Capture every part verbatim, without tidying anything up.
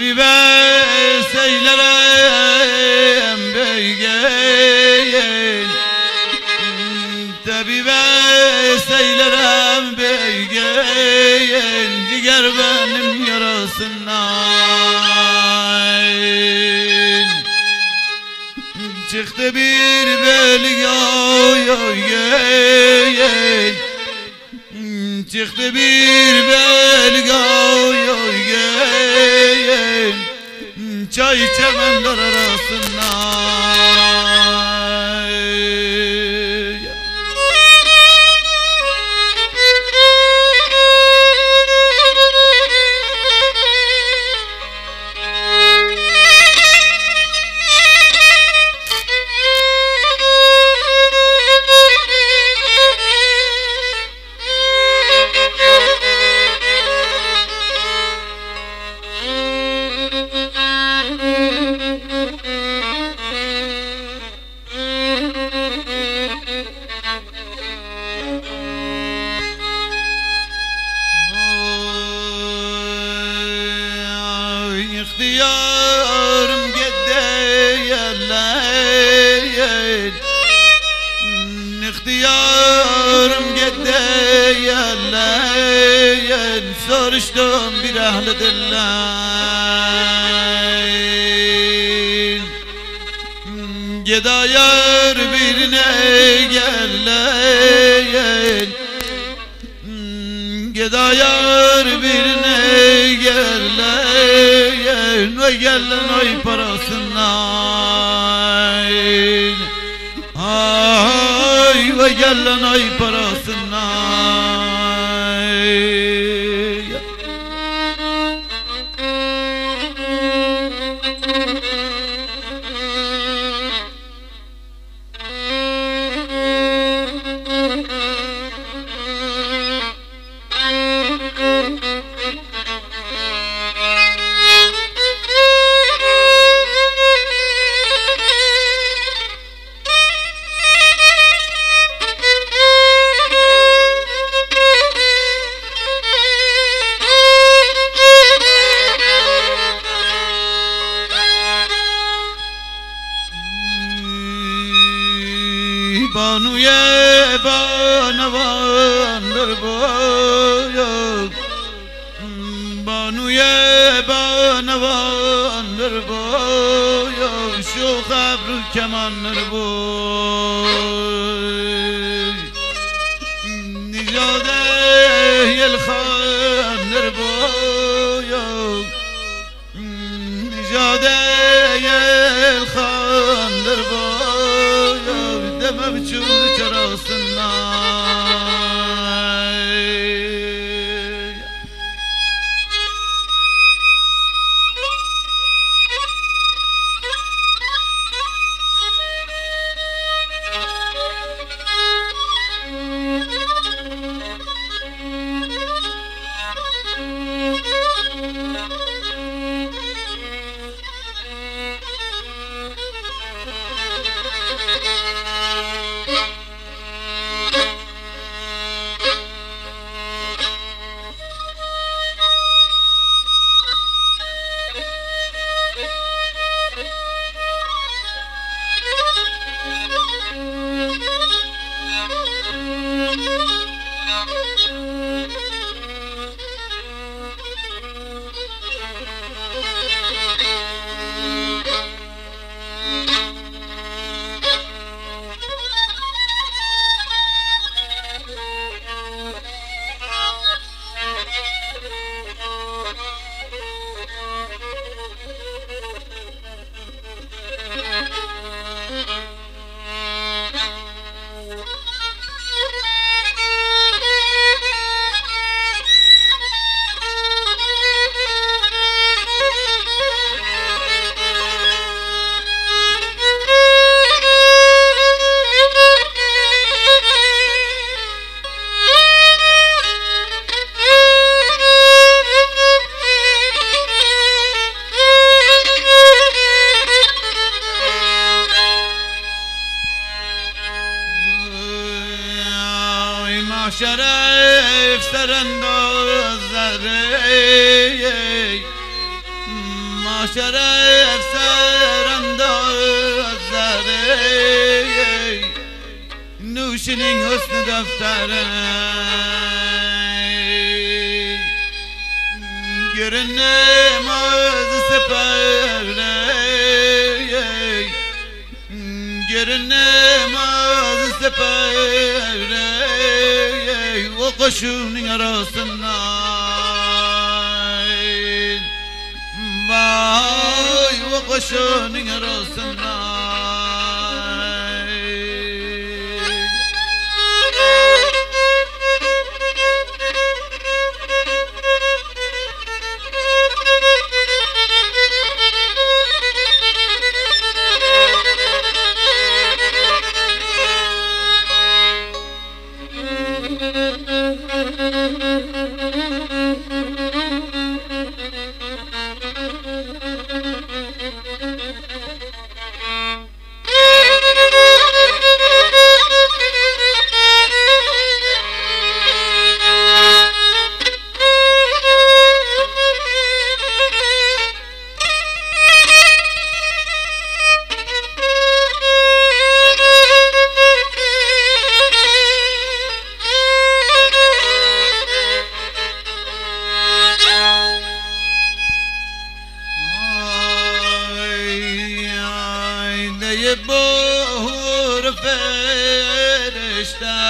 Tabibe seylerem beygeyin, tabibe seylerem beygeyin, diger benim yarasından. Çıktı bir belik oy oy yeyin, çıktı bir belik oy oy yeyin, çay çemenler arasından. İhtiyarım gideyeler, İhtiyarım gideyeler, soruştum bir ehli diller. Gidayar birine geller, Gidayar birine geller, oy gelen oy parasından. Ay oy gelen oy parasından. Banuye banavandır boyu, Banuye banavandır boyu, şu kabru kemandır boy. Nicade yelxandır boyu, Nicade yelxandır boyu, mevcut çarasından. شرف سراندازره ناشرف سرانداز زره نوشنین حسن دفتره گرنه ماز سپره گرنه ماز سپره و قشونین arasından vay و قشونین arasından ای بهور فرشته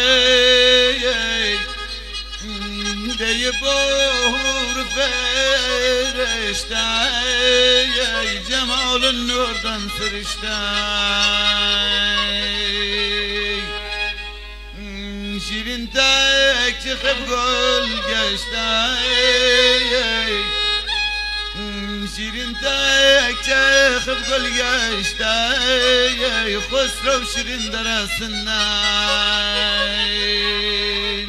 ای بهور فرشته ای جمال نوردن فرشته شیرین تک چخب گل گشته شیرین تک چخب گل گشته خسرو شیرین درسنن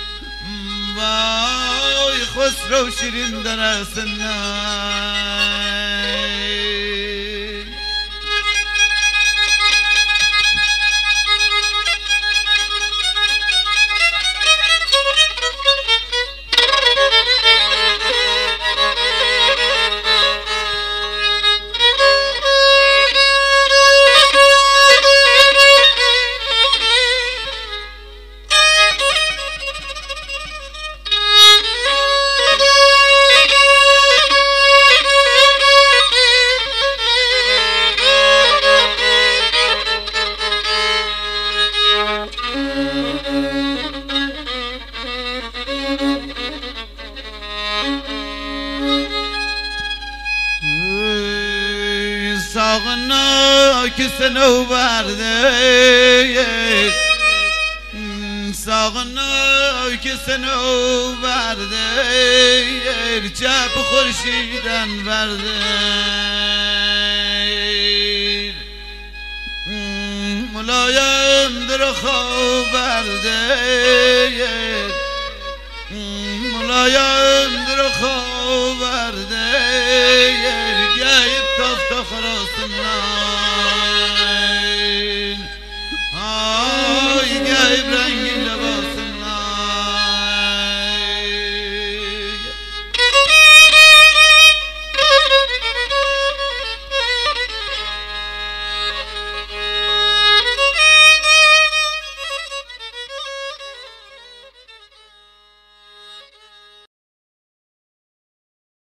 وای خسرو شیرین درسنن ساغنا که سنو برده ساغنا که سنو برده چپ خورشیدن برده ملایم در خواب برده ملایم در خواب برده گیب تفت خراسنا